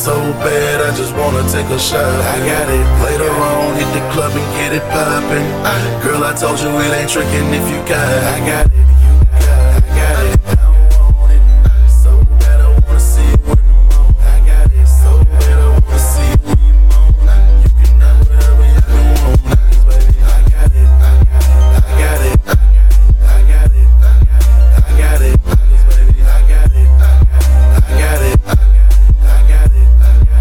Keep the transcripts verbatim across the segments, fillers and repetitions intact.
so bad, I just wanna take a shot. I got it. Later on, hit the club and get it poppin'. Girl, I told you it ain't trickin' if you got it. I got it. You got it. I got it. I want it. So bad, I wanna see you when I'm on. I got it. So bad, I wanna see you when you moan. You can have whatever you want, baby. I got it. I got it. I got it. I got it. I got it. Baby, I got it. I got it. I got it.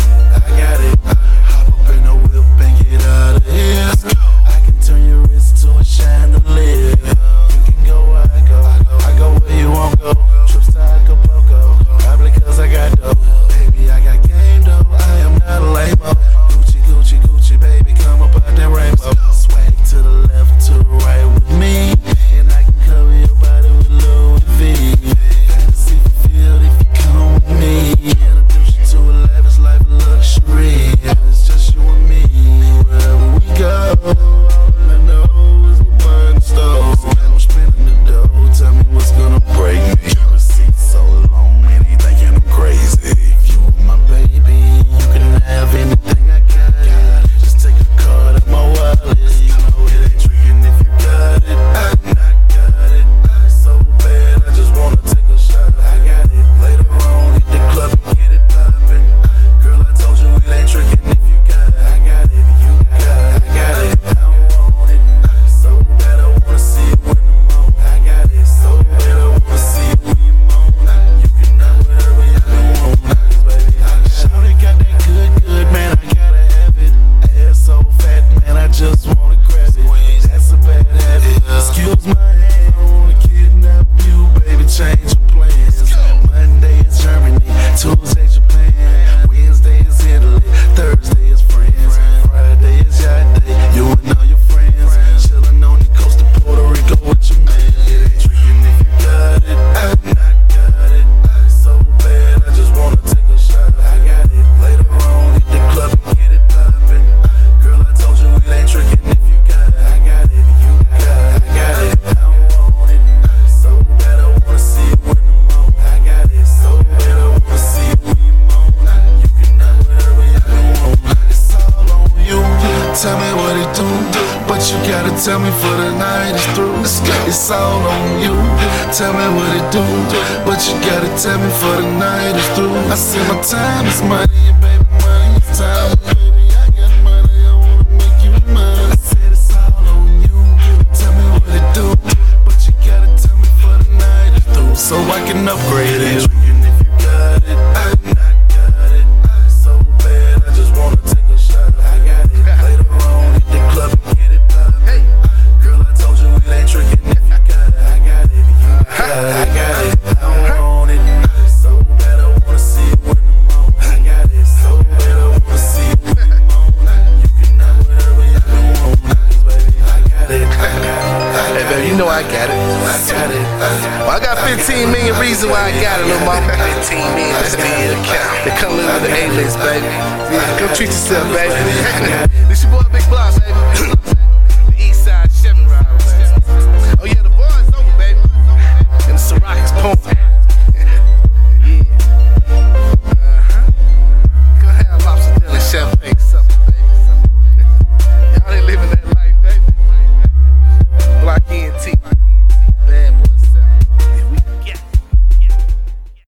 I got it. Hop up in the whip and get out of here. I can turn your wrist to a chandelier. You can go where I go. I go where you won't go. Trips to Acapulco, probably cause I got dough. Baby, I got game though. I am not a lame-o. Gucci, Gucci, Gucci, baby, come up out that rainbow. Swag to the left, to the right with me, and I can cover your body with Louis V. Fantasy fulfilled if you come with me. Introduce you to a lavish life of luxury. It's just you and me, wherever we go. All I know is we're burning stove. And I'm spinning the dough. Tell me what's gonna break me. Receipt so long, man, he thinking I'm crazy. If you were my baby, you can have anything I got. Just take a card out my wallet. You know it ain't tricking if you got it. I got it. So bad, I just wanna take a shot. I got it. Later on, hit the club and get it poppin'. Girl, I told you it ain't tricking if you got it. I got it. You got it. I got it. I want it. So bad, I wanna see you when I'm on. I got it. So bad, I wanna see you when you moan. You can have whatever you want, baby. I Shawty got that good, good, man, I gotta have it. Ass so fat, man, I just wanna grab it. That's a bad habit. Excuse my hand, I wanna kidnap you, baby, change your plans. Monday is Germany, Tuesday Japan, Wednesday is Italy, Thursday is France, Friday is yacht day, you and all your friends, chillin' on the coast of Puerto Rico with your man. It ain't trickin' if you got it. I got it. So bad, I just wanna take a shot. I got it. Later on, hit the club and get it poppin'. Girl, I told you it ain't trickin' if you got it. I got it. You got it. I got it. I want it. So bad, I wanna see you when I'm on. I got it. So bad, I wanna see you when you moan. You can have whatever you want. It's all on you. Tell me what it do, but you gotta tell me for the night is through. It's all on you. Tell me what it do, but you gotta tell me for the night is through. I said my time is money, and baby, money is time. Baby, I got money, I wanna make you mine. I said it's all on you. Tell me what it do, but you gotta tell me for the night is through, so I can upgrade it. If you got it, I got it. So bad, I just wanna take a shot. I got it. Later on, hit the club and get it poppin'. Girl, I told you it ain't trickin' if you got it. I got it. You got it. I got it. I want it. So bad, I wanna see you when I'm on. I got it. So bad, I wanna see you when you moan. You can have whatever you want, baby. I got it. I got it. Hey, baby, you know I got it. I got it. Well, I got fifteen million reasons why I got it, little mama. fifteen million, that's the account. They come live with the A-list, baby. Yeah, go treat yourself, baby.